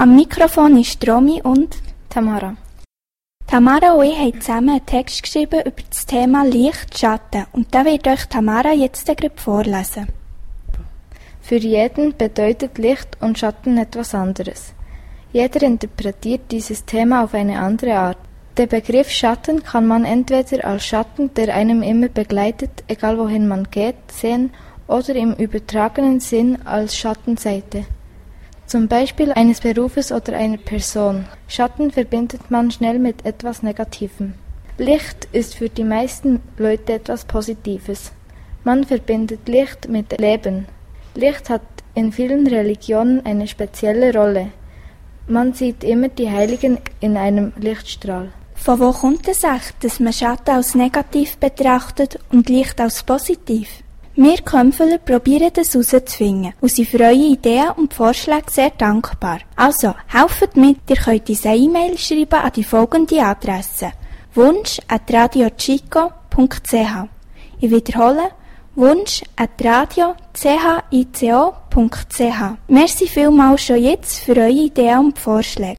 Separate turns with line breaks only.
Am Mikrofon ist Romy und
Tamara.
Tamara und ich haben zusammen einen Text geschrieben über das Thema Licht, Schatten und da wird euch Tamara jetzt gerade vorlesen.
Für jeden bedeutet Licht und Schatten etwas anderes. Jeder interpretiert dieses Thema auf eine andere Art. Der Begriff Schatten kann man entweder als Schatten, der einem immer begleitet, egal wohin man geht, sehen oder im übertragenen Sinn als Schattenseite. Zum Beispiel eines Berufes oder einer Person. Schatten verbindet man schnell mit etwas Negativem. Licht ist für die meisten Leute etwas Positives. Man verbindet Licht mit Leben. Licht hat in vielen Religionen eine spezielle Rolle. Man sieht immer die Heiligen in einem Lichtstrahl.
Von wo kommt es echt, dass man Schatten als negativ betrachtet und Licht als positiv? Wir Kömpfeler probieren das herauszufinden und sind für eure Ideen und Vorschläge sehr dankbar. Also, helft mit, ihr könnt uns eine E-Mail schreiben an die folgende Adresse: wunsch@radiochico.ch. Ich wiederhole: wunsch@radiochico.ch. Merci vielmals schon jetzt für eure Ideen und Vorschläge.